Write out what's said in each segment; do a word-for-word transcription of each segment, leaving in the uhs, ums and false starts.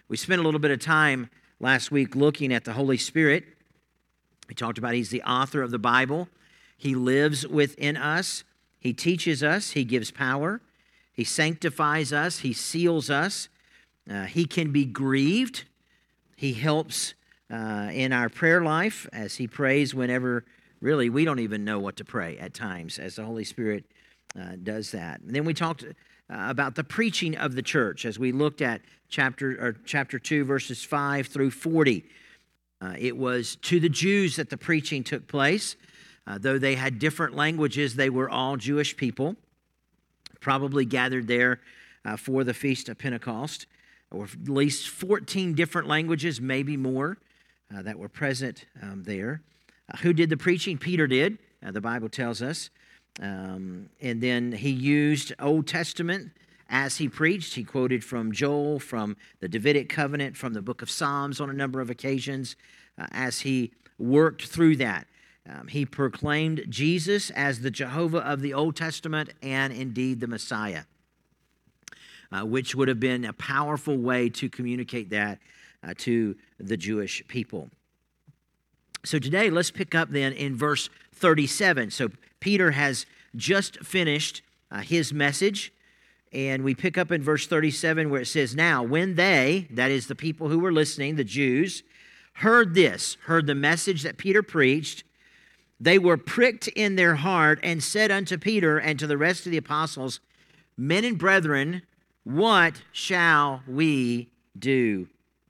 We spent a little bit of time last week looking at the Holy Spirit. We talked about He's the author of the Bible. He lives within us. He teaches us. He gives power. He sanctifies us. He seals us. Uh, he can be grieved. He helps uh, in our prayer life as He prays whenever, really, we don't even know what to pray at times as the Holy Spirit uh, does that. And then we talked uh, about the preaching of the church as we looked at chapter or chapter two, verses five through forty. Uh, it was to the Jews that the preaching took place. Uh, though they had different languages, they were all Jewish people, probably gathered there uh, for the Feast of Pentecost, or at least fourteen different languages, maybe more, uh, that were present um, there. Uh, who did the preaching? Peter did, uh, the Bible tells us. Um, and then he used Old Testament as he preached. He quoted from Joel, from the Davidic covenant, from the book of Psalms on a number of occasions uh, as he worked through that. Um, he proclaimed Jesus as the Jehovah of the Old Testament and indeed the Messiah, uh, which would have been a powerful way to communicate that uh, to the Jewish people. So today, let's pick up then in verse thirty-seven. So Peter has just finished uh, his message, and we pick up in verse thirty-seven where it says, "Now, when they," that is the people who were listening, the Jews, "heard this," heard the message that Peter preached, "they were pricked in their heart and said unto Peter and to the rest of the apostles, 'Men and brethren, what shall we do?'"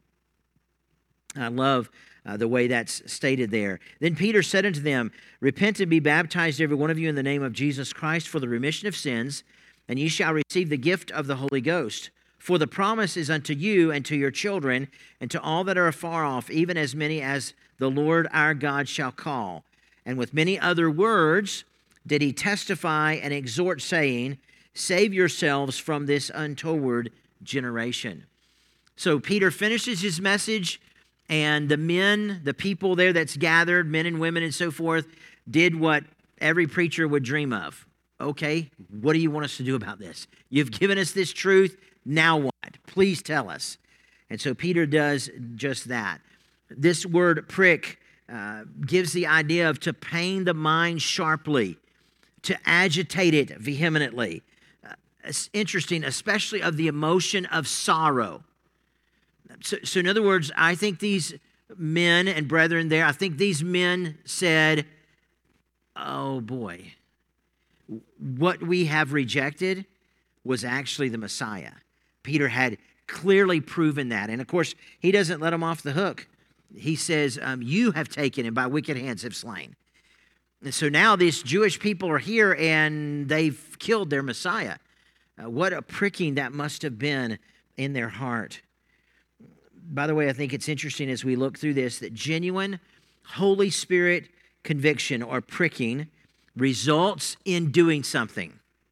I love uh, the way that's stated there. "Then Peter said unto them, Repent and be baptized every one of you in the name of Jesus Christ for the remission of sins, and ye shall receive the gift of the Holy Ghost. For the promise is unto you and to your children and to all that are afar off, even as many as the Lord our God shall call. And with many other words did he testify and exhort, saying, Save yourselves from this untoward generation." So Peter finishes his message, and the men, the people there that's gathered, men and women and so forth, did what every preacher would dream of. Okay, what do you want us to do about this? You've given us this truth, now what? Please tell us. And so Peter does just that. This word prick Uh, gives the idea of to pain the mind sharply, to agitate it vehemently. Uh, it's interesting, especially of the emotion of sorrow. So, so in other words, I think these men and brethren there, I think these men said, oh boy, what we have rejected was actually the Messiah. Peter had clearly proven that. And of course, he doesn't let them off the hook. He says, um, you have taken and by wicked hands have slain. And so now these Jewish people are here and they've killed their Messiah. Uh, what a pricking that must have been in their heart. By the way, I think it's interesting as we look through this that genuine Holy Spirit conviction or pricking results in doing something.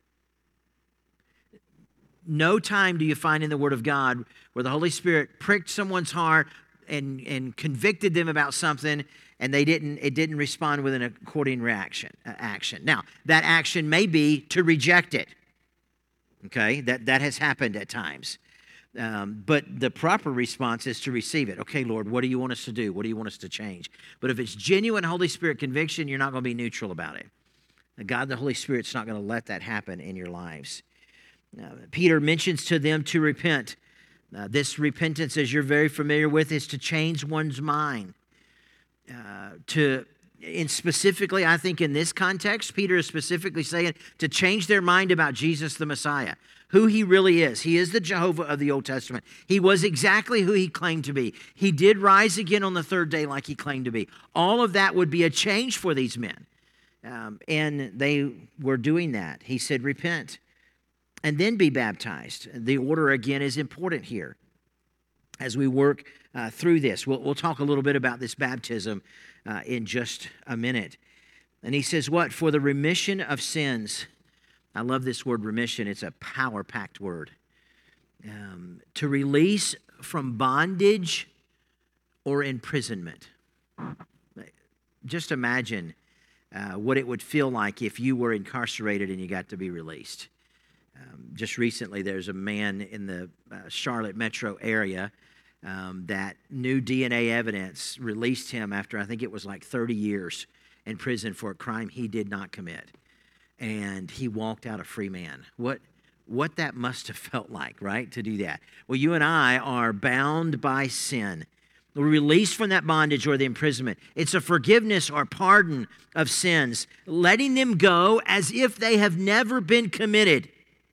No time do you find in the Word of God where the Holy Spirit pricked someone's heart and and convicted them about something, and they didn't it didn't respond with an according reaction uh, action. Now, that action may be to reject it. Okay, that that has happened at times, um, but the proper response is to receive it. Okay, Lord, what do you want us to do? What do you want us to change? But if it's genuine Holy Spirit conviction, you're not going to be neutral about it. God, the Holy Spirit's not going to let that happen in your lives. Uh, Peter mentions to them to repent. Uh, this repentance, as you're very familiar with, is to change one's mind. Uh, to, and specifically, I think in this context, Peter is specifically saying to change their mind about Jesus the Messiah, who he really is. He is the Jehovah of the Old Testament. He was exactly who he claimed to be. He did rise again on the third day like he claimed to be. All of that would be a change for these men. Um, and they were doing that. He said, repent. And then be baptized. The order, again, is important here as we work uh, through this. We'll, we'll talk a little bit about this baptism uh, in just a minute. And he says what? For the remission of sins. I love this word remission. It's a power-packed word. Um, to release from bondage or imprisonment. Just imagine uh, what it would feel like if you were incarcerated and you got to be released. Um, just recently, there's a man in the uh, Charlotte metro area um, that new D N A evidence released him after, I think it was like thirty years in prison for a crime he did not commit. And he walked out a free man. What, what that must have felt like, right, to do that. Well, you and I are bound by sin. We're released from that bondage or the imprisonment. It's a forgiveness or pardon of sins, letting them go as if they have never been committed.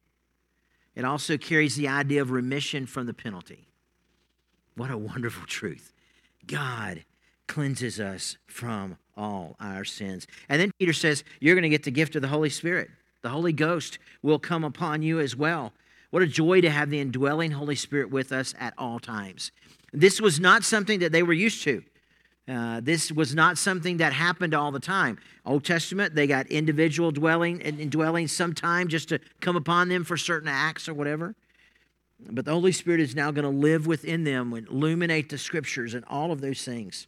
It also carries the idea of remission from the penalty. What a wonderful truth. God cleanses us from all our sins. And then Peter says, you're going to get the gift of the Holy Spirit. The Holy Ghost will come upon you as well. What a joy to have the indwelling Holy Spirit with us at all times. This was not something that they were used to. Uh, this was not something that happened all the time. Old Testament, they got individual dwelling and indwelling sometime just to come upon them for certain acts or whatever. But the Holy Spirit is now going to live within them and illuminate the Scriptures and all of those things.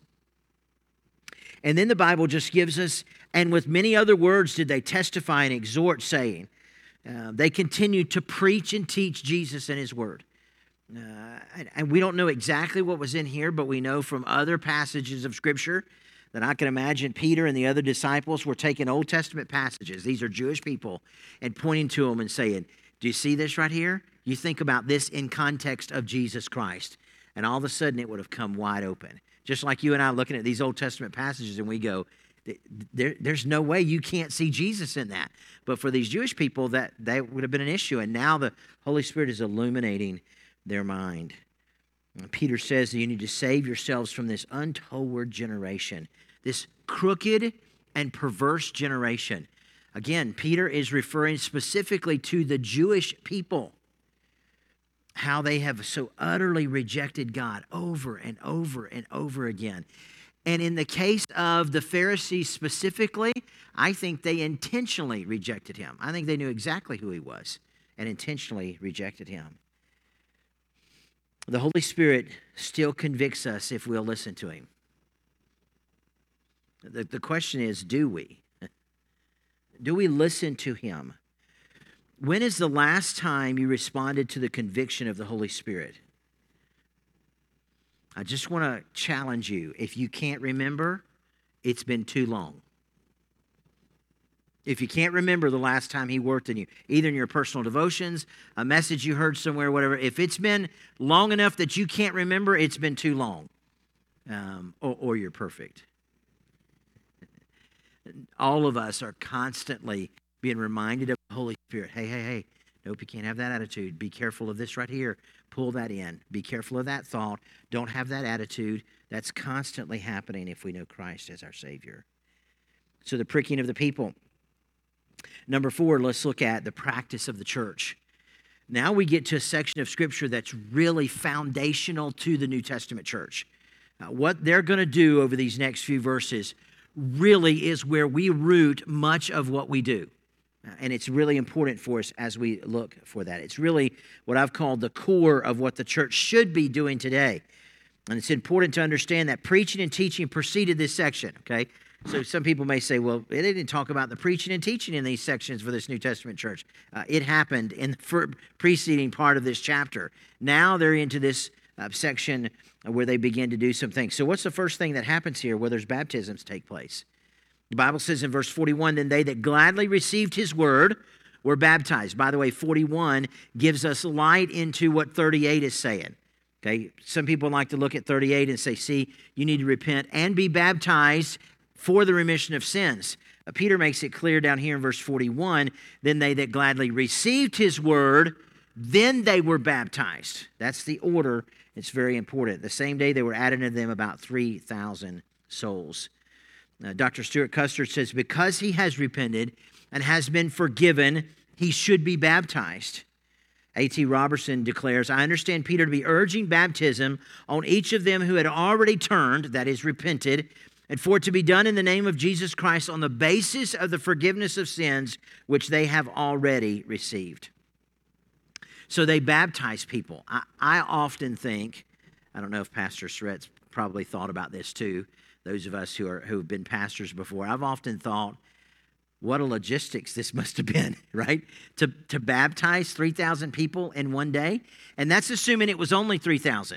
And then the Bible just gives us, and with many other words did they testify and exhort, saying, uh, they continued to preach and teach Jesus and His Word. Uh, and, and we don't know exactly what was in here, but we know from other passages of Scripture that I can imagine Peter and the other disciples were taking Old Testament passages. These are Jewish people, and pointing to them and saying, do you see this right here? You think about this in context of Jesus Christ. And all of a sudden it would have come wide open. Just like you and I looking at these Old Testament passages and we go, there, there's no way you can't see Jesus in that. But for these Jewish people, that, that would have been an issue. And now the Holy Spirit is illuminating their mind. And Peter says that you need to save yourselves from this untoward generation, this crooked and perverse generation. Again, Peter is referring specifically to the Jewish people, how they have so utterly rejected God over and over and over again. And in the case of the Pharisees specifically, I think they intentionally rejected Him. I think they knew exactly who He was and intentionally rejected Him. The Holy Spirit still convicts us if we'll listen to Him. The, the question is, do we? Do we listen to Him? When is the last time you responded to the conviction of the Holy Spirit? I just want to challenge you. If you can't remember, it's been too long. If you can't remember the last time He worked in you, either in your personal devotions, a message you heard somewhere, whatever, if it's been long enough that you can't remember, it's been too long, um, or, or you're perfect. All of us are constantly being reminded of the Holy Spirit. Hey, hey, hey, nope, you can't have that attitude. Be careful of this right here. Pull that in. Be careful of that thought. Don't have that attitude. That's constantly happening if we know Christ as our Savior. So the pricking of the people. Number four, let's look at the practice of the church. Now we get to a section of Scripture that's really foundational to the New Testament church. Uh, what they're going to do over these next few verses really is where we root much of what we do. And it's really important for us as we look for that. It's really what I've called the core of what the church should be doing today. And it's important to understand that preaching and teaching preceded this section, okay? So some people may say, well, they didn't talk about the preaching and teaching in these sections for this New Testament church. Uh, it happened in the preceding part of this chapter. Now they're into this uh, section where they begin to do some things. So what's the first thing that happens here where there's baptisms take place? The Bible says in verse forty-one, then they that gladly received His word were baptized. By the way, forty-one gives us light into what thirty-eight is saying. Okay, some people like to look at thirty-eight and say, see, you need to repent and be baptized for the remission of sins. Uh, Peter makes it clear down here in verse forty-one, then they that gladly received His word, then they were baptized. That's the order. It's very important. The same day they were added to them about three thousand souls. Uh, Doctor Stuart Custer says, because he has repented and has been forgiven, he should be baptized. A T Robertson declares, I understand Peter to be urging baptism on each of them who had already turned, that is, repented, and for it to be done in the name of Jesus Christ on the basis of the forgiveness of sins which they have already received. So they baptize people. I, I often think, I don't know if Pastor Surratt's probably thought about this too, those of us who are who have been pastors before, I've often thought, what a logistics this must have been, right? To, to baptize three thousand people in one day. And that's assuming it was only three thousand.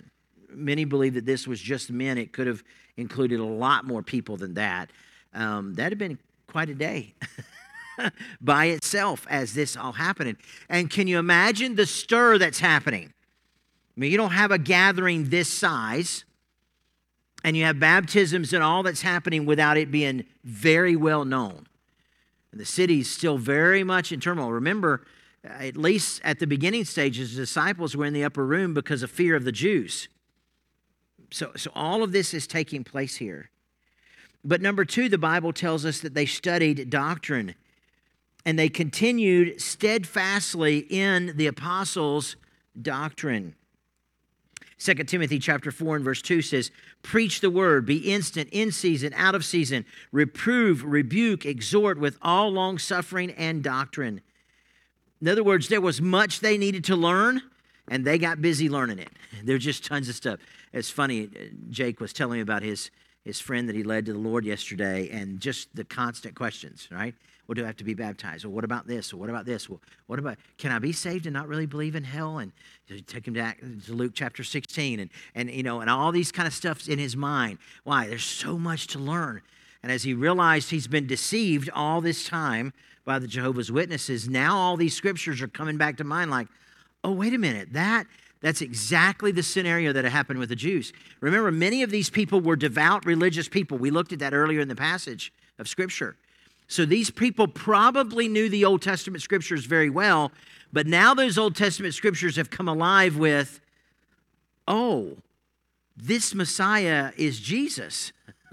many believe that this was just men. It could have included a lot more people than that. Um, that'd have been quite a day by itself as this all happening. And can you imagine the stir that's happening? I mean, you don't have a gathering this size, and you have baptisms and all that's happening without it being very well known. And the city's still very much in turmoil. Remember, at least at the beginning stages, the disciples were in the upper room because of fear of the Jews. So, so all of this is taking place here. But number two, the Bible tells us that they studied doctrine, and they continued steadfastly in the apostles' doctrine. Second Timothy chapter four and verse two says, preach the word, be instant, in season, out of season, reprove, rebuke, exhort with all long suffering and doctrine. In other words, there was much they needed to learn, and they got busy learning it. There's just tons of stuff. It's funny, Jake was telling me about his, his friend that he led to the Lord yesterday, and just the constant questions, right? Well, do I have to be baptized? Well, what about this? Well, what about this? Well, what about, can I be saved and not really believe in hell? And take him to Luke chapter sixteen, and, and, you know, and all these kind of stuff's in his mind. Why? There's so much to learn. And as he realized he's been deceived all this time by the Jehovah's Witnesses, now all these scriptures are coming back to mind like, oh, wait a minute, that that's exactly the scenario that had happened with the Jews. Remember, many of these people were devout religious people. We looked at that earlier in the passage of Scripture. So these people probably knew the Old Testament Scriptures very well, but now those Old Testament Scriptures have come alive with, oh, this Messiah is Jesus.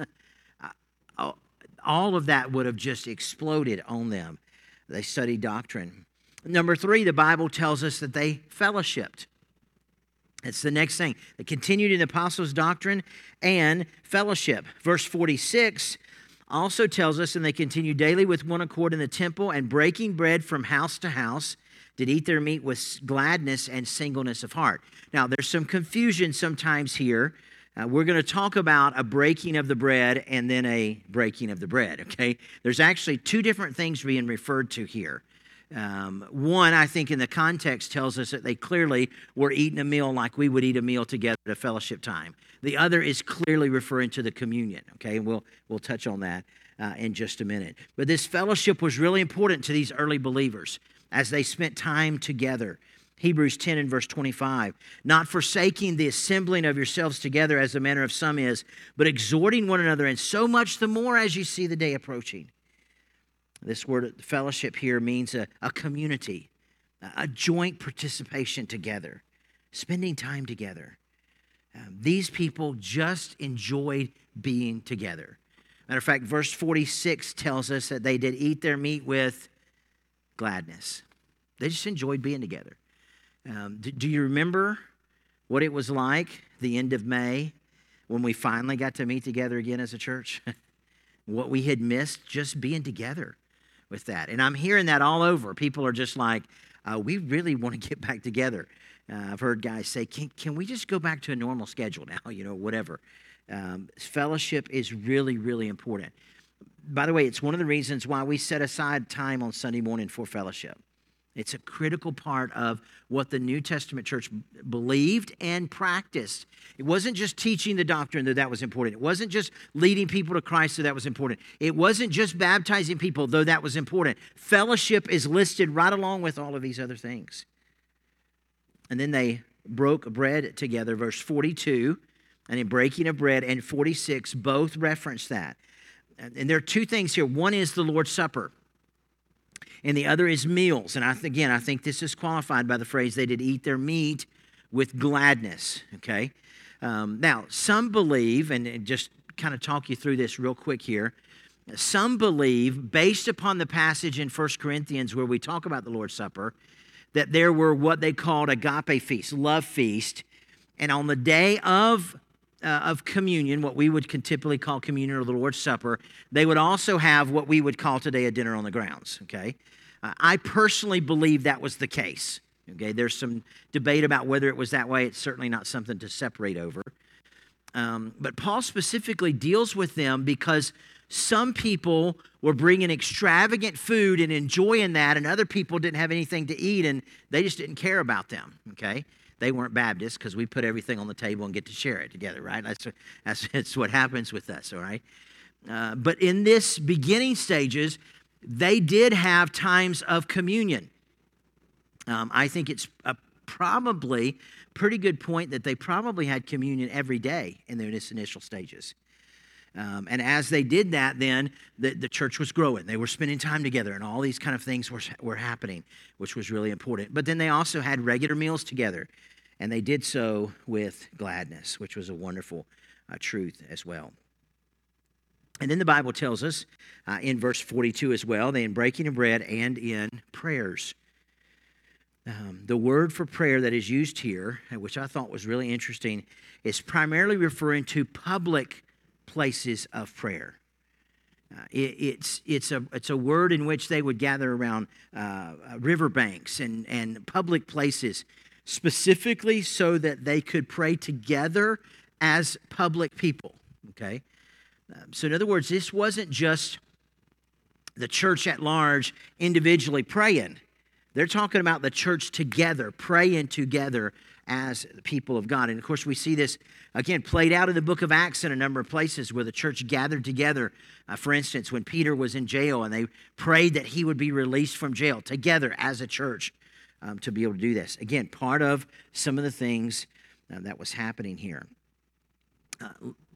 All of that would have just exploded on them. They studied doctrine. Number three, the Bible tells us that they fellowshipped. It's the next thing. They continued in the apostles' doctrine and fellowship. Verse forty-six also tells us, and they continued daily with one accord in the temple and breaking bread from house to house, did eat their meat with gladness and singleness of heart. Now, there's some confusion sometimes here. Uh, we're going to talk about a breaking of the bread and then a breaking of the bread, okay? There's actually two different things being referred to here. Um, one, I think in the context tells us that they clearly were eating a meal like we would eat a meal together at a fellowship time. The other is clearly referring to the communion, okay? And we'll, we'll touch on that uh, in just a minute. But this fellowship was really important to these early believers as they spent time together. Hebrews ten and verse twenty-five, not forsaking the assembling of yourselves together as the manner of some is, but exhorting one another, and so much the more as you see the day approaching. This word fellowship here means a, a community, a joint participation together, spending time together. Um, these people just enjoyed being together. Matter of fact, verse forty-six tells us that they did eat their meat with gladness. They just enjoyed being together. Um, do, do you remember what it was like the end of May when we finally got to meet together again as a church? What we had missed just being together with that. And I'm hearing that all over. People are just like, uh, we really want to get back together. Uh, I've heard guys say, can, can we just go back to a normal schedule now? You know, whatever. Um, fellowship is really, really important. By the way, it's one of the reasons why we set aside time on Sunday morning for fellowship. It's a critical part of what the New Testament church believed and practiced. It wasn't just teaching the doctrine that that was important. It wasn't just leading people to Christ, so that was important. It wasn't just baptizing people, though that was important. Fellowship is listed right along with all of these other things. And then they broke bread together, verse forty-two, and in breaking of bread, and forty-six, both reference that. And there are two things here. One is the Lord's Supper, and the other is meals. And I, again, I think this is qualified by the phrase, they did eat their meat with gladness, okay? Um, now, some believe, and just kind of talk you through this real quick here, some believe, based upon the passage in First Corinthians where we talk about the Lord's Supper, that there were what they called agape feast, love feast, and on the day of Uh, of communion, what we would typically call communion or the Lord's Supper, they would also have what we would call today a dinner on the grounds, okay? Uh, I personally believe that was the case, okay? There's some debate about whether it was that way. It's certainly not something to separate over. Um, but Paul specifically deals with them because some people were bringing extravagant food and enjoying that, and other people didn't have anything to eat, and they just didn't care about them, okay? They weren't Baptists because we put everything on the table and get to share it together, right? That's, that's, that's what happens with us, all right? Uh, but in this beginning stages, they did have times of communion. Um, I think it's a probably pretty good point that they probably had communion every day in their initial stages. Um, and as they did that, then the, the church was growing. They were spending time together, and all these kind of things were, were happening, which was really important. But then they also had regular meals together, and they did so with gladness, which was a wonderful uh, truth as well. And then the Bible tells us uh, in verse forty-two as well, they in breaking of bread and in prayers. Um, the word for prayer that is used here, which I thought was really interesting, is primarily referring to public places of prayer. Uh, it, it's it's a it's a word in which they would gather around uh, riverbanks and and public places, specifically so that they could pray together as public people. Okay, um, so in other words, this wasn't just the church at large individually praying. They're talking about the church together, praying together as the people of God. And, of course, we see this, again, played out in the book of Acts in a number of places where the church gathered together. Uh, for instance, when Peter was in jail and they prayed that he would be released from jail together as a church um, to be able to do this. Again, part of some of the things uh, that was happening here. Uh,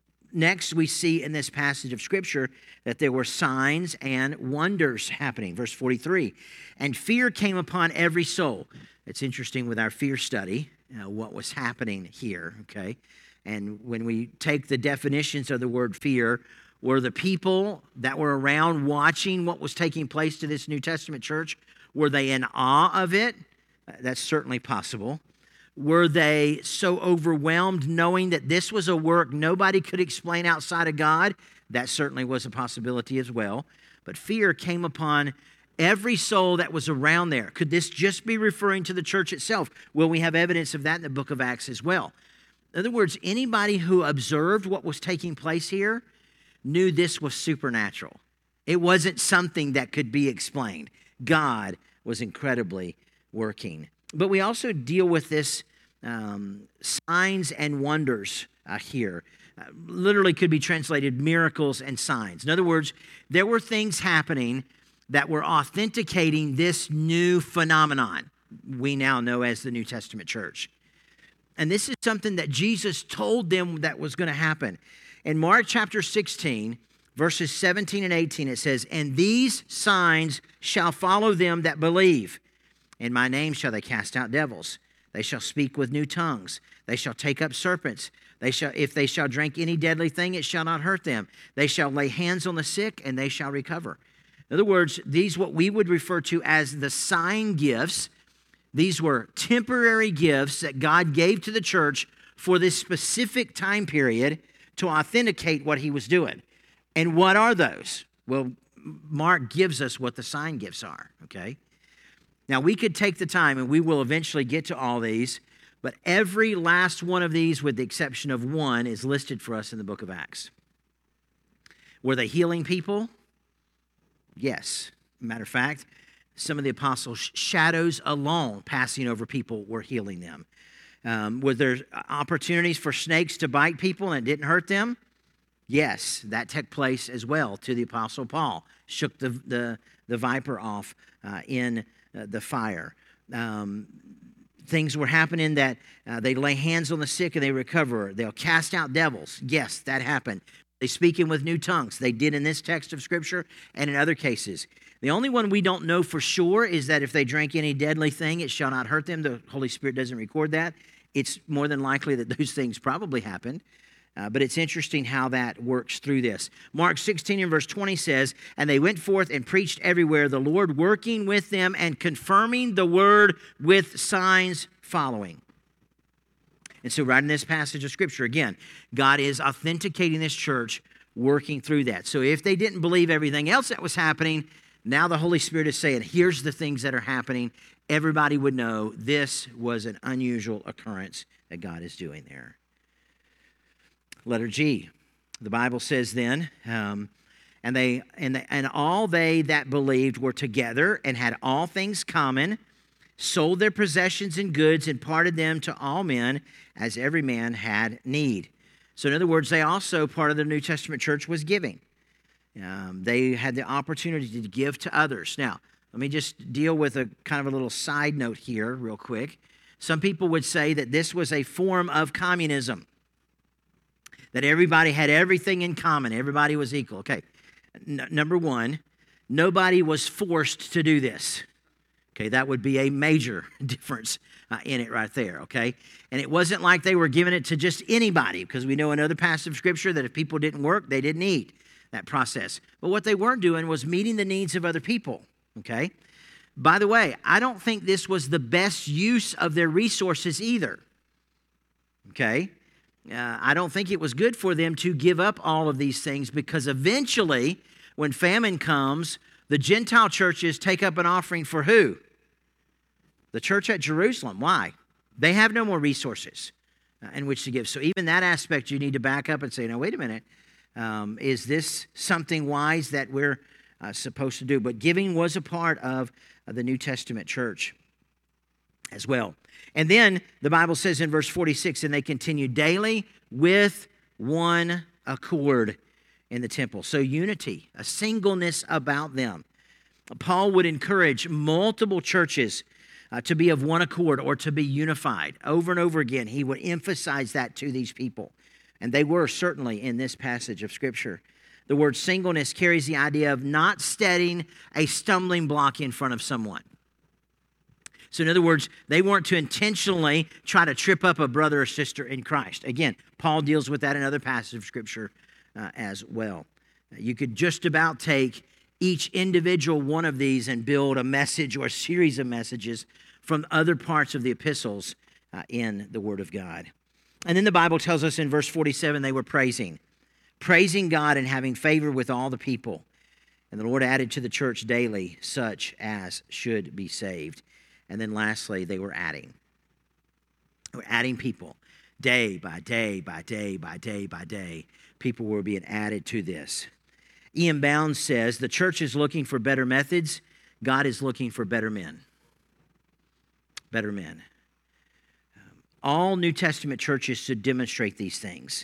Next, we see in this passage of Scripture that there were signs and wonders happening. Verse forty-three, and fear came upon every soul. It's interesting with our fear study, you know, what was happening here, okay? And when we take the definitions of the word fear, were the people that were around watching what was taking place to this New Testament church, were they in awe of it? That's certainly possible. Were they so overwhelmed knowing that this was a work nobody could explain outside of God? That certainly was a possibility as well. But fear came upon every soul that was around there. Could this just be referring to the church itself? Well, we have evidence of that in the book of Acts as well. In other words, anybody who observed what was taking place here knew this was supernatural. It wasn't something that could be explained. God was incredibly working. But we also deal with this um, signs and wonders uh, here. Uh, literally could be translated miracles and signs. In other words, there were things happening that were authenticating this new phenomenon we now know as the New Testament church. And this is something that Jesus told them that was going to happen. In Mark chapter sixteen, verses seventeen and eighteen, it says, and these signs shall follow them that believe. In my name shall they cast out devils. They shall speak with new tongues. They shall take up serpents. They shall, if they shall drink any deadly thing, it shall not hurt them. They shall lay hands on the sick, and they shall recover. In other words, these what we would refer to as the sign gifts. These were temporary gifts that God gave to the church for this specific time period to authenticate what he was doing. And what are those? Well, Mark gives us what the sign gifts are, okay? Now, we could take the time, and we will eventually get to all these, but every last one of these, with the exception of one, is listed for us in the book of Acts. Were they healing people? Yes. Matter of fact, some of the apostles' shadows alone passing over people were healing them. Um, were there opportunities for snakes to bite people and it didn't hurt them? Yes, that took place as well to the apostle Paul. Shook the, the, the viper off uh, in Uh, the fire. Um, things were happening that uh, they lay hands on the sick and they recover. They'll cast out devils. Yes, that happened. They speak in with new tongues. They did in this text of Scripture and in other cases. The only one we don't know for sure is that if they drank any deadly thing, it shall not hurt them. The Holy Spirit doesn't record that. It's more than likely that those things probably happened. Uh, but it's interesting how that works through this. Mark sixteen and verse twenty says, and they went forth and preached everywhere, the Lord working with them and confirming the word with signs following. And so right in this passage of Scripture, again, God is authenticating this church, working through that. So if they didn't believe everything else that was happening, now the Holy Spirit is saying, here's the things that are happening. Everybody would know this was an unusual occurrence that God is doing there. Letter G, the Bible says then, um, and they and, they, and all they that believed were together and had all things common, sold their possessions and goods, and parted them to all men as every man had need. So in other words, they also, part of the New Testament church was giving. Um, they had the opportunity to give to others. Now, let me just deal with a kind of a little side note here real quick. Some people would say that this was a form of communism, that everybody had everything in common, everybody was equal. Okay, N- number one, nobody was forced to do this. Okay, that would be a major difference uh, in it right there, okay? And it wasn't like they were giving it to just anybody, because we know another passage of Scripture that if people didn't work, they didn't eat, that process. But what they weren't doing was meeting the needs of other people, okay? By the way, I don't think this was the best use of their resources either, okay? Uh, I don't think it was good for them to give up all of these things, because eventually, when famine comes, the Gentile churches take up an offering for who? The church at Jerusalem. Why? They have no more resources uh, in which to give. So even that aspect, you need to back up and say, now, wait a minute. Um, is this something wise that we're uh, supposed to do? But giving was a part of uh, the New Testament church as well. And then the Bible says in verse forty-six, and they continued daily with one accord in the temple. So unity, a singleness about them. Paul would encourage multiple churches uh, to be of one accord or to be unified. Over and over again, he would emphasize that to these people. And they were certainly in this passage of Scripture. The word singleness carries the idea of not setting a stumbling block in front of someone. So in other words, they weren't to intentionally try to trip up a brother or sister in Christ. Again, Paul deals with that in other passages of Scripture uh, as well. You could just about take each individual one of these and build a message or a series of messages from other parts of the epistles uh, in the Word of God. And then the Bible tells us in verse forty-seven, they were praising. Praising God and having favor with all the people. And the Lord added to the church daily such as should be saved. And then lastly, they were adding. They were adding people. Day by day by day by day by day, people were being added to this. Ian Bounds says, the church is looking for better methods. God is looking for better men. Better men. Um, all New Testament churches should demonstrate these things.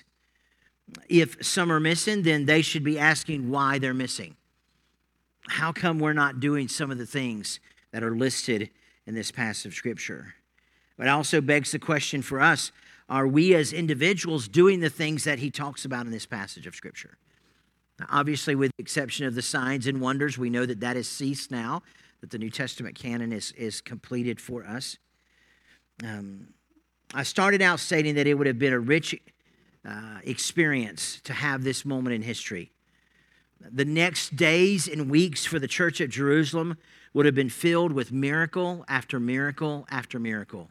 If some are missing, then they should be asking why they're missing. How come we're not doing some of the things that are listed in this passage of Scripture? But it also begs the question for us, are we as individuals doing the things that he talks about in this passage of Scripture? Now, obviously, with the exception of the signs and wonders, we know that that has ceased now, that the New Testament canon is, is completed for us. Um, I started out stating that it would have been a rich uh, experience to have this moment in history. The next days and weeks for the church at Jerusalem would have been filled with miracle after miracle after miracle.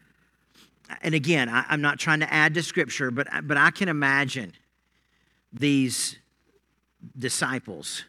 And again, I, I'm not trying to add to Scripture, but, but I can imagine these disciples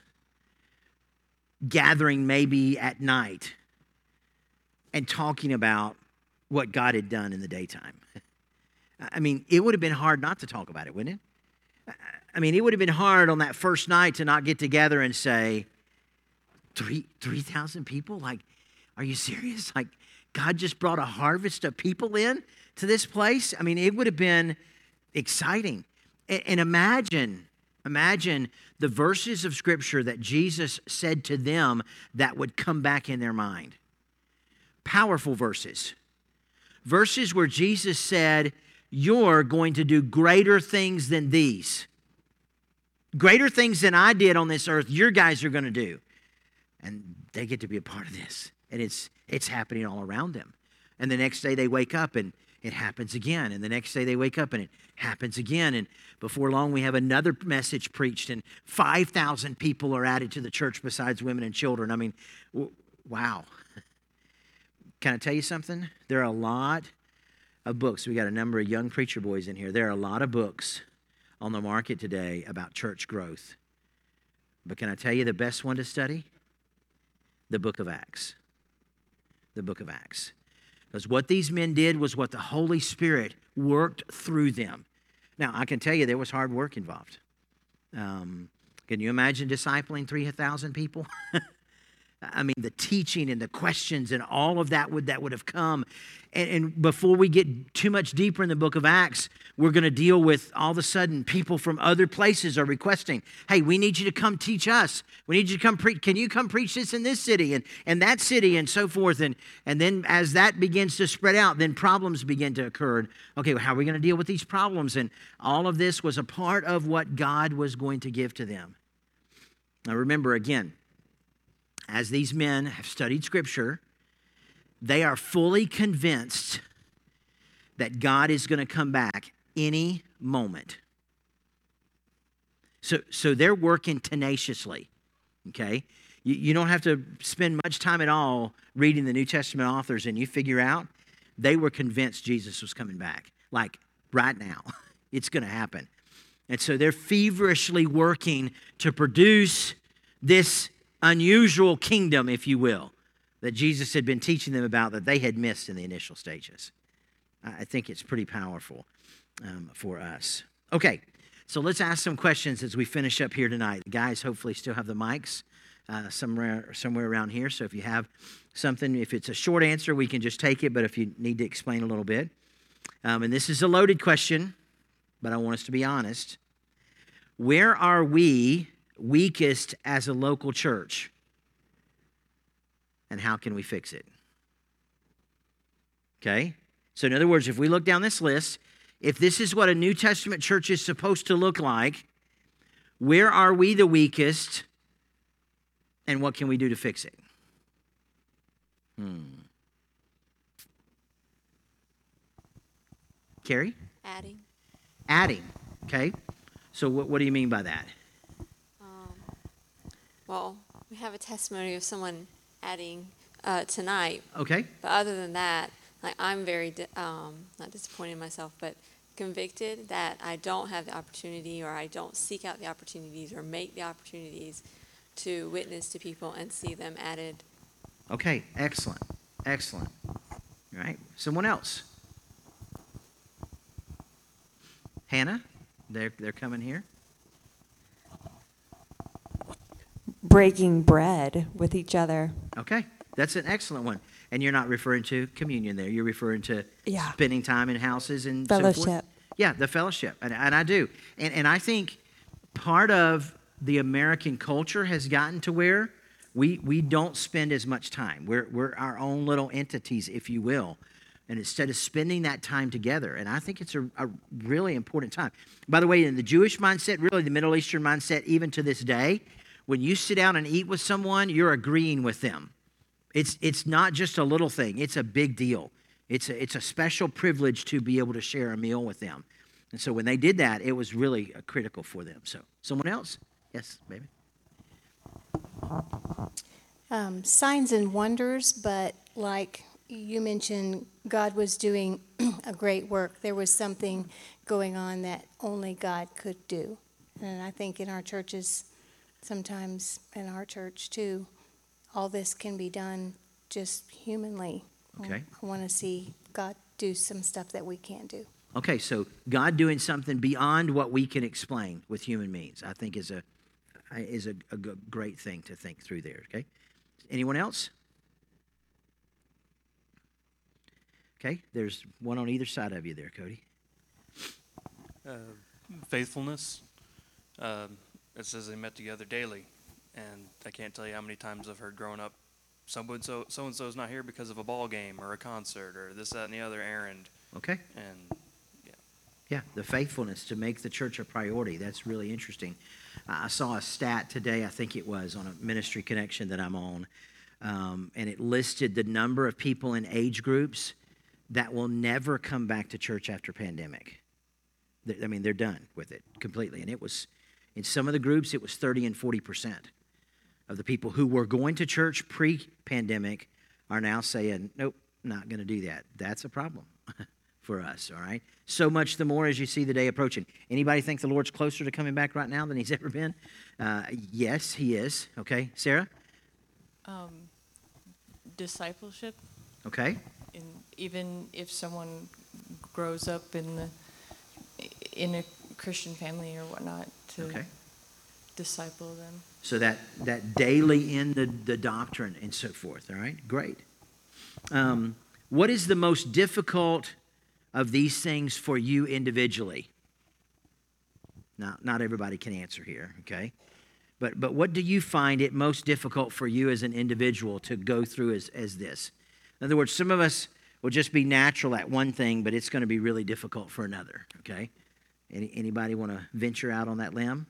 gathering maybe at night and talking about what God had done in the daytime. I mean, it would have been hard not to talk about it, wouldn't it? I mean, it would have been hard on that first night to not get together and say, Three, 3,000 people? Like, are you serious? Like, God just brought a harvest of people in to this place? I mean, it would have been exciting. And, and imagine, imagine the verses of Scripture that Jesus said to them that would come back in their mind. Powerful verses. Verses where Jesus said, you're going to do greater things than these. Greater things than I did on this earth, your guys are going to do. And they get to be a part of this. And it's it's happening all around them. And the next day they wake up and it happens again. And the next day they wake up and it happens again. And before long we have another message preached and five thousand people are added to the church besides women and children. I mean, w- wow. Can I tell you something? There are a lot of books. We got a number of young preacher boys in here. There are a lot of books on the market today about church growth. But can I tell you the best one to study? The book of Acts. The book of Acts. Because what these men did was what the Holy Spirit worked through them. Now, I can tell you there was hard work involved. Um, can you imagine discipling three thousand people? I mean, the teaching and the questions and all of that would that would have come. And, and before we get too much deeper in the book of Acts, we're going to deal with all of a sudden people from other places are requesting, hey, we need you to come teach us. We need you to come preach. Can you come preach this in this city and, and that city and so forth? And, and then as that begins to spread out, then problems begin to occur. Okay, well, how are we going to deal with these problems? And all of this was a part of what God was going to give to them. Now remember, again, as these men have studied Scripture, they are fully convinced that God is going to come back any moment. So, so they're working tenaciously, okay? You, you don't have to spend much time at all reading the New Testament authors, and you figure out they were convinced Jesus was coming back. Like, right now. It's going to happen. And so they're feverishly working to produce this unusual kingdom, if you will, that Jesus had been teaching them about that they had missed in the initial stages. I think it's pretty powerful um, for us. Okay, so let's ask some questions as we finish up here tonight. The guys hopefully still have the mics uh, somewhere, somewhere around here. So if you have something, if it's a short answer, we can just take it. But if you need to explain a little bit. Um, and this is a loaded question, but I want us to be honest. Where are we weakest as a local church? And how can we fix it? Okay? So in other words, if we look down this list, if this is what a New Testament church is supposed to look like, where are we the weakest? And what can we do to fix it? Hmm. Carrie? Adding. Adding. Okay. So what, what do you mean by that? Um, well, we have a testimony of someone adding uh, tonight. Okay. But other than that, like I'm very, di- um, not disappointed in myself, but convicted that I don't have the opportunity or I don't seek out the opportunities or make the opportunities to witness to people and see them added. Okay. Excellent. Excellent. All right. Someone else? Hannah? They're, they're coming here. Breaking bread with each other. Okay, that's an excellent one. And you're not referring to communion there. You're referring to Yeah. spending time in houses and so Fellowship. forth. Yeah, the fellowship. And, and I do. And, and I think part of the American culture has gotten to where we, we don't spend as much time. We're, we're our own little entities, if you will. And instead of spending that time together, and I think it's a, a really important time. By the way, in the Jewish mindset, really the Middle Eastern mindset, even to this day, when you sit down and eat with someone, you're agreeing with them. It's it's not just a little thing. It's a big deal. It's a, it's a special privilege to be able to share a meal with them. And so when they did that, it was really critical for them. So someone else? Yes, baby. Um, signs and wonders, but like you mentioned, God was doing a great work. There was something going on that only God could do. And I think in our churches, sometimes in our church too, all this can be done just humanly. Okay. I want to see God do some stuff that we can't do. Okay, so God doing something beyond what we can explain with human means, I think is a is a, a g- great thing to think through there. Okay, anyone else? Okay, there's one on either side of you there, Cody. Uh, faithfulness. Um, it says they met together daily, and I can't tell you how many times I've heard growing up, someone so so and so's not here because of a ball game or a concert or this, that, and the other errand. Okay. And yeah, Yeah, the faithfulness to make the church a priority. That's really interesting. I saw a stat today, I think it was, on a ministry connection that I'm on, um, and it listed the number of people in age groups that will never come back to church after pandemic. I mean, they're done with it completely. And it was, in some of the groups, it was thirty and forty percent of the people who were going to church pre-pandemic are now saying, nope, not going to do that. That's a problem for us, all right? So much the more as you see the day approaching. Anybody think the Lord's closer to coming back right now than he's ever been? Uh, yes, he is. Okay, Sarah? Um, discipleship. Okay. In, even if someone grows up in the in a Christian family or whatnot, to Okay. disciple them. So that, that daily in the, the doctrine and so forth, all right? Great. Um, what is the most difficult of these things for you individually? Now, not everybody can answer here, okay? But but what do you find it most difficult for you as an individual to go through as, as this? In other words, some of us will just be natural at one thing, but it's going to be really difficult for another, okay? Any, anybody want to venture out on that limb?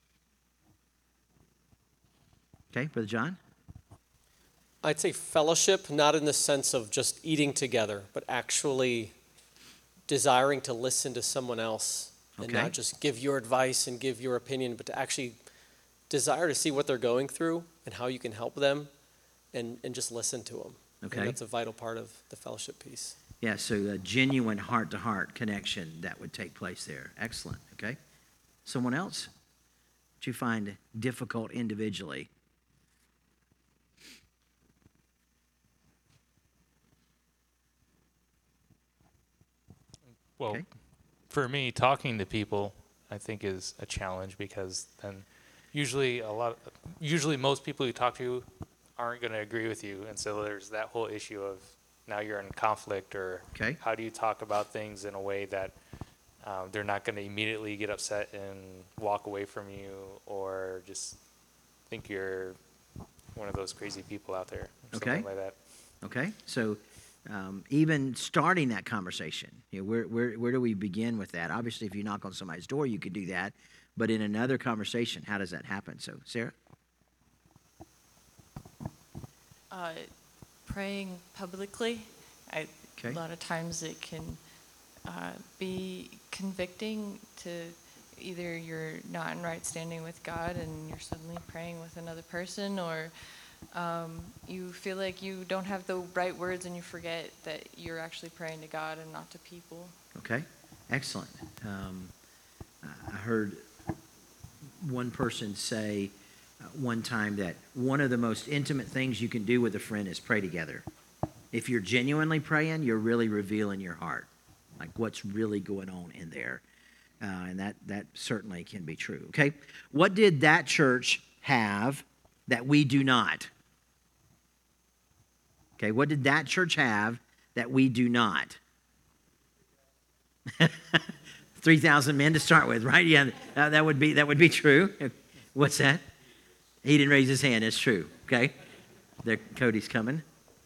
Okay, Brother John? I'd say fellowship, not in the sense of just eating together, but actually desiring to listen to someone else and Okay. not just give your advice and give your opinion, but to actually desire to see what they're going through and how you can help them and, and just listen to them. Okay. And that's a vital part of the fellowship piece. Yeah, so a genuine heart-to-heart connection that would take place there. Excellent, okay? Someone else? What you find difficult individually? Well, Okay. for me, talking to people, I think is a challenge because then usually a lot, usually most people you talk to aren't going to agree with you, and so there's that whole issue of now you're in conflict, or Okay. how do you talk about things in a way that um, they're not going to immediately get upset and walk away from you, or just think you're one of those crazy people out there, or Okay. something like that. Okay, so um, even starting that conversation, you know, where, where, where do we begin with that? Obviously, if you knock on somebody's door, you could do that, but in another conversation, how does that happen? So, Sarah? Uh, praying publicly, I, Okay. a lot of times it can uh, be convicting to either you're not in right standing with God and you're suddenly praying with another person, or um, you feel like you don't have the right words and you forget that you're actually praying to God and not to people. Okay, excellent. Um, I heard one person say uh, one time that one of the most intimate things you can do with a friend is pray together. If you're genuinely praying, you're really revealing your heart, like what's really going on in there. Uh, and that, that certainly can be true. Okay, what did that church have that we do not? Okay, what did that church have that we do not? three thousand men to start with, right? Yeah, that, that would be that would be true. What's that? He didn't raise his hand. It's true. Okay, there, Cody's coming.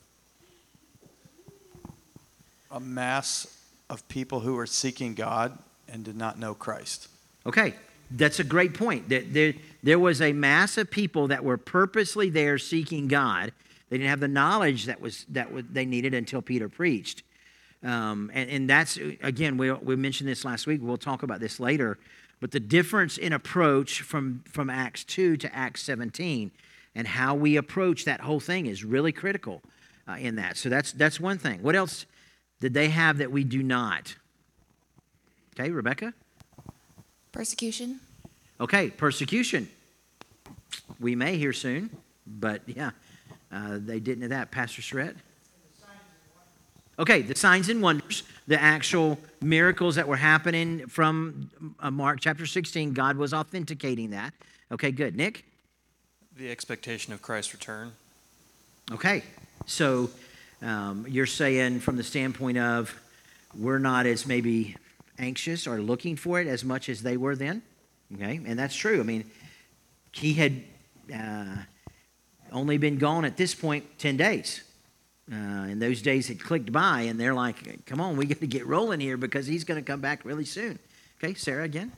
A mass of people who are seeking God and did not know Christ. Okay, that's a great point. There, there, there was a mass of people that were purposely there seeking God. They didn't have the knowledge that was that was, they needed until Peter preached. Um, and, and that's, again, we, we mentioned this last week. We'll talk about this later. But the difference in approach from, from Acts two to Acts seventeen and how we approach that whole thing is really critical uh, in that. So that's that's one thing. What else did they have that we do not? Okay, Rebecca? Persecution. Okay, persecution. We may hear soon, but yeah, uh, they didn't have that. Pastor Surratt? Okay, the signs and wonders, the actual miracles that were happening from uh, Mark chapter sixteen, God was authenticating that. Okay, good. Nick? The expectation of Christ's return. Okay, so um, you're saying from the standpoint of we're not as maybe anxious or looking for it as much as they were then? Okay, and that's true. I mean, he had uh, only been gone at this point ten days. Uh, and those days had clicked by, and they're like, come on, we got to get rolling here because he's going to come back really soon. Okay, Sarah again?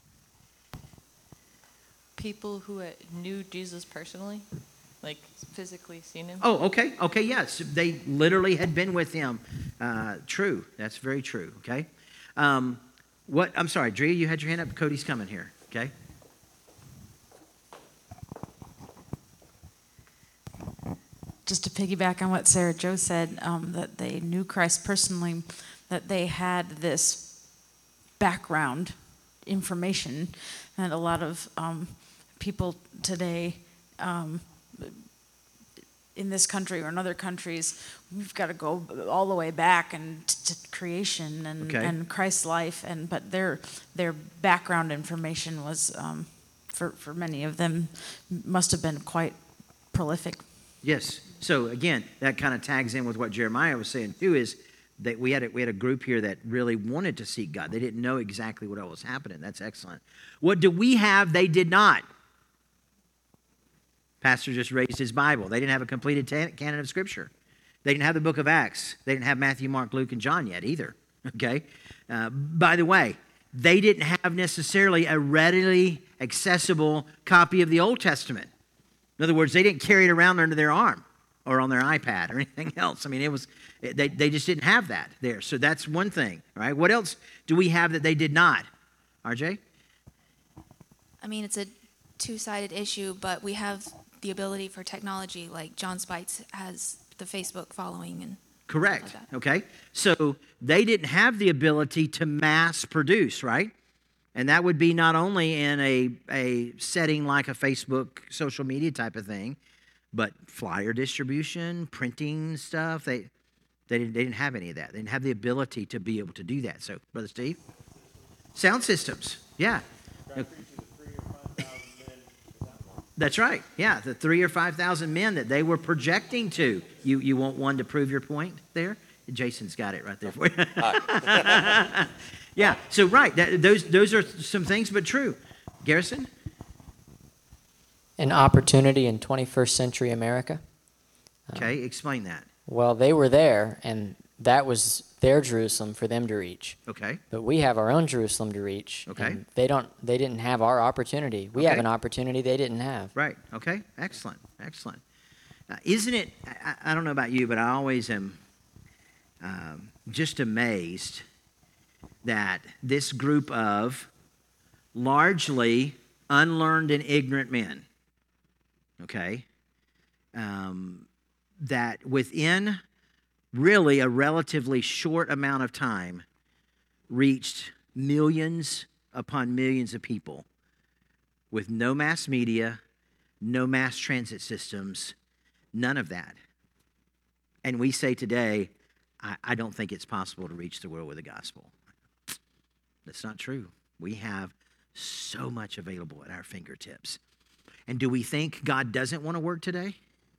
People who uh, knew Jesus personally, like physically seen him. Oh, okay, okay, yes. They literally had been with him. Uh, true, that's very true, okay? Um, what? I'm sorry, Drea, you had your hand up. Cody's coming here, okay? Just to piggyback on what Sarah Joe said, um, that they knew Christ personally, that they had this background information, and a lot of um, people today um, in this country or in other countries, we've got to go all the way back and to creation and, Okay. and Christ's life, and but their their background information was um, for, for many of them must have been quite prolific. Yes. So again, that kind of tags in with what Jeremiah was saying too, is that we had a, we had a group here that really wanted to seek God. They didn't know exactly what was happening. That's excellent. What do we have they did not? Pastor just raised his Bible. They didn't have a completed ta- canon of Scripture. They didn't have the book of Acts. They didn't have Matthew, Mark, Luke, and John yet either. Okay? Uh, by the way, they didn't have necessarily a readily accessible copy of the Old Testament. In other words, they didn't carry it around under their arm or on their iPad or anything else. I mean, it was they, they just didn't have that there. So that's one thing, right? What else do we have that they did not? R J? I mean, it's a two-sided issue, but we have the ability for technology, like John Spites has the Facebook following and Correct. stuff like that. Okay. So they didn't have the ability to mass produce, right? And that would be not only in a, a setting like a Facebook social media type of thing, but flyer distribution, printing stuff. They they didn't, they didn't have any of that. They didn't have the ability to be able to do that. So, Brother Steve? Sound systems. Yeah. That's right. Yeah, the three or five thousand men that they were projecting to. You you want one to prove your point there? Jason's got it right there for you. Yeah. So right, that, those those are some things, but true. Garrison? An opportunity in twenty-first century America. Okay, explain that. Well, they were there, and that was their Jerusalem for them to reach. Okay. But we have our own Jerusalem to reach. Okay. And they don't. They didn't have our opportunity. We Okay. have an opportunity they didn't have. Right. Okay. Excellent. Excellent. Uh, isn't it? I, I don't know about you, but I always am um, just amazed that this group of largely unlearned and ignorant men, okay, um, that within really a relatively short amount of time reached millions upon millions of people with no mass media, no mass transit systems, none of that. And we say today, I, I don't think it's possible to reach the world with the gospel. That's not true. We have so much available at our fingertips. And do we think God doesn't want to work today?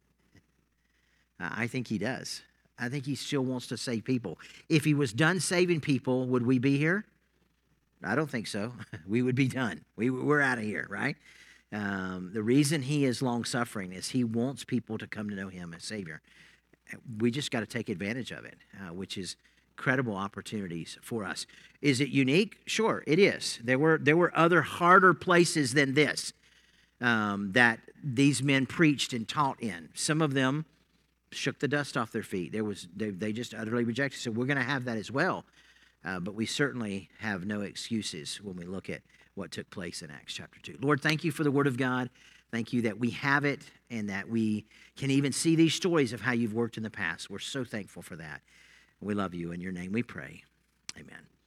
I think he does. I think he still wants to save people. If he was done saving people, would we be here? I don't think so. We would be done. We, we're out of here, right? Um, the reason he is long-suffering is he wants people to come to know him as Savior. We just got to take advantage of it, uh, which is incredible opportunities for us. Is it unique? Sure, it is. There were there were other harder places than this um, that these men preached and taught in. Some of them shook the dust off their feet. There was they, they just utterly rejected. So we're going to have that as well. Uh, but we certainly have no excuses when we look at what took place in Acts chapter two. Lord, thank you for the Word of God. Thank you that we have it and that we can even see these stories of how you've worked in the past. We're so thankful for that. We love you. In your name we pray. Amen.